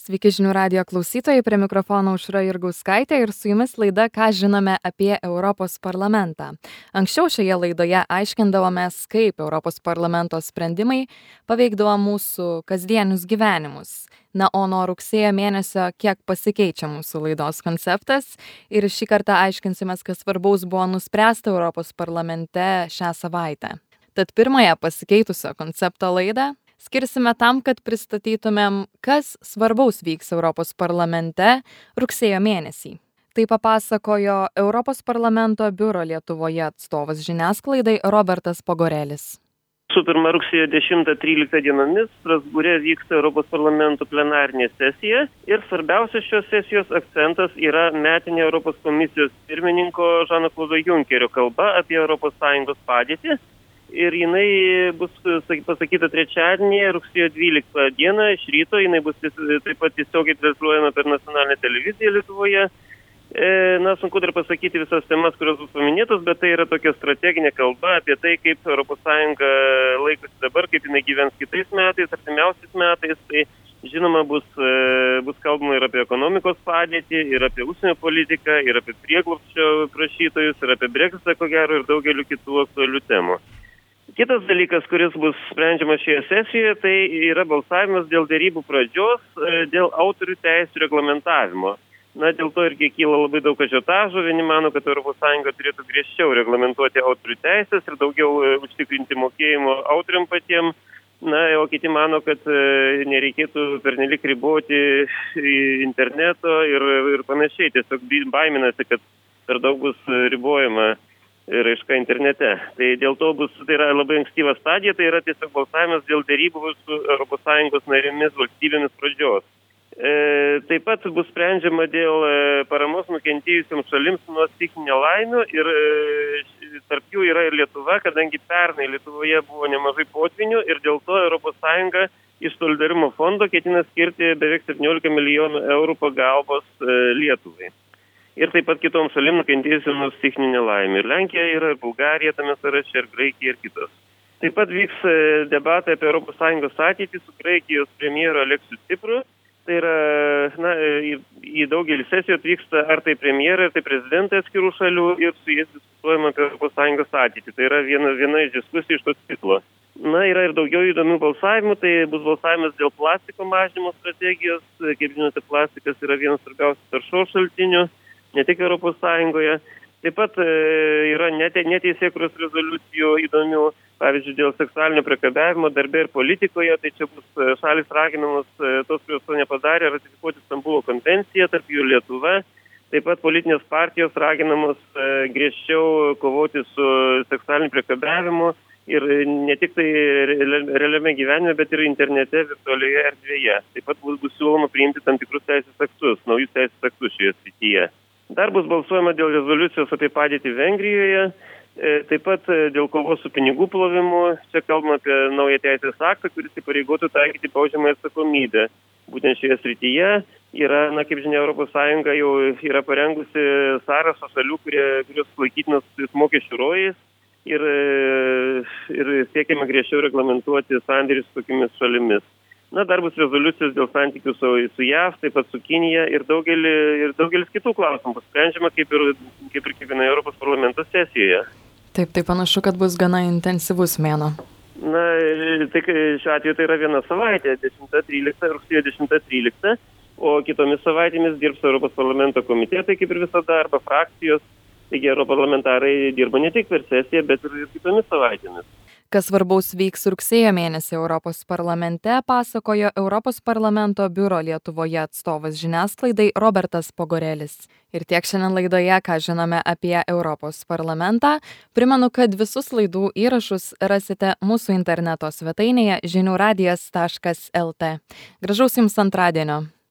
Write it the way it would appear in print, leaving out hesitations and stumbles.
Sveiki žinių radijo klausytojai, prie mikrofono Aušra Jurgauskaitė ir su jumis laida Ką žinome apie Europos parlamentą. Anksčiau šioje laidoje aiškindavomės, kaip Europos parlamento sprendimai paveikdavo mūsų kasdienius gyvenimus. Na, o nuo rugsėjo mėnesio kiek pasikeičia mūsų laidos konceptas ir šį kartą aiškinsimės, kas svarbaus buvo nuspręsta Europos parlamente šią savaitę. Tad pirmąją pasikeitusio koncepto laidą skirsime tam, kad pristatytumėm, kas svarbaus vyks Europos parlamente rugsėjo mėnesį. Tai papasakojo Europos parlamento biuro Lietuvoje atstovas žiniasklaidai Robertas Pogorelis. Su pirma, rugsėjo 10-13 dienomis Strasbūre vyksta Europos parlamento plenarinė sesija ir svarbiausias šios sesijos akcentas yra metinė Europos komisijos pirmininko Žano Klodo Junkerio kalba apie ES padėtį. Ir jinai bus pasakyta trečiadienį, rugsėjo 12 dieną, iš ryto, jinai bus taip pat tiesiogiai transliuojama per nacionalinę televiziją Lietuvoje. Na, sunku dar pasakyti visas temas, kurios bus paminėtos, bet tai yra tokia strateginė kalba apie tai, kaip ES laikosi dabar, kaip jinai gyvens kitais metais, artimiausiais metais. Tai žinoma, bus kalbama ir apie ekonomikos padėtį, ir apie užsienio politiką, ir apie prieglobsčio prašytojus, ir apie Brexitą, ko gero, ir daugeliu kitų aktualių temų. Kitas dalykas, kuris bus sprendžiamas šioje sesijoje, tai yra balsavimas dėl derybų pradžios, dėl autorių teisų reglamentavimo. Na, dėl to irgi kyla labai daug ažiotažo. Vieni mano, kad ES turėtų griežčiau reglamentuoti autorių teisės ir daugiau užtikrinti mokėjimo autoriam patiem. Na, o kiti mano, kad nereikėtų pernelik riboti interneto ir panašiai. Tiesiog baiminasi, kad per daug bus ribojama raiška internete. Tai dėl to tai yra labai ankstyva stadija, tai yra tiesiog balsavimas dėl derybų su ES narėmis valstybėmis pradžios. Taip pat bus sprendžiama dėl paramos nukentėjusiams šalims nuo stichinių nelaimių ir tarp jų yra ir Lietuva, kadangi pernai Lietuvoje buvo nemažai potvynių ir dėl to ES iš solidarumo fondo ketina skirti beveik 17 milijonų eurų pagalbos Lietuvai. Ir taip pat kitoms šalim nukentėjusiam nuo stichinių nelaimių. Ir Lenkija yra, ir Bulgarija tame sąraše, ir Graikija, ir kitos. Taip pat vyks debatai apie ES ateitį su Graikijos premjeru Aleksiu Tsipru. Tai yra, na, į daugelį sesijų atvyksta ar tai premjerai, ar tai prezidentai atskirų šalių ir su jais diskutuojama apie ES ateitį. Tai yra viena iš diskusijų iš to ciklo. Na, yra ir daugiau įdomių balsavimų, tai bus balsavimas dėl plastiko mažinimo strategijos. Kaip žinote, plastikas yra vienas svarbiausių taršos šaltinių, ne tik ES. Taip pat yra neteisėkūros rezoliucijų įdomių, pavyzdžiui, dėl seksualinio priekabiavimo darbe ir politikoje, tai čia bus šalis raginamos, tos, kurios to nepadarė, ratifikuoti Stambulo konvenciją, tarp jų Lietuva. Taip pat politinės partijos raginamos griežčiau kovoti su seksualiniu priekabiavimu ir ne tik tai realiame gyvenime, bet ir internete, virtualioje erdvėje. Taip pat bus siūloma priimti tam tikrus teisės aktus, naujus teisės aktus šioje srityje. Dar bus balsuojama dėl rezoliucijos apie padėtį Vengrijoje, taip pat dėl kovos su pinigų plovimu. Čia kalbama apie naują teisės aktą, kuris įpareigotų taikyti baudžiamąją atsakomybę. Būtent šioje srityje yra, na, kaip žinia, ES jau yra parengusi sąrašą šalių, kurios laikytinos mokesčių rojais ir siekiama griežčiau reglamentuoti sandėrius su tokiamis šalimis. Na, dar bus rezoliucijos dėl santykių su JAV, taip pat su Kinija ir daugelis kitų klausimų bus sprendžiama kaip ir kiekvienoje Europos parlamento sesijoje. Taip, tai panašu, kad bus gana intensyvus mėnuo. Na, tai šiuo atveju tai yra viena savaitė, rugsėjo 10-13, o kitomis savaitėmis dirbs Europos parlamento komitetai, kaip ir visada, arba frakcijos. Taigi europarlamentarai dirba ne tik per sesiją, bet ir kitomis savaitėmis. Kas svarbaus vyks rugsėjo mėnesį Europos parlamente, pasakojo Europos parlamento biuro Lietuvoje atstovas žiniasklaidai Robertas Pogorelis. Ir tiek šiandien laidoje, ką žinome apie Europos parlamentą. Primenu, kad visus laidų įrašus rasite mūsų interneto svetainėje žiniųradijas.lt. Gražaus jums antradienio.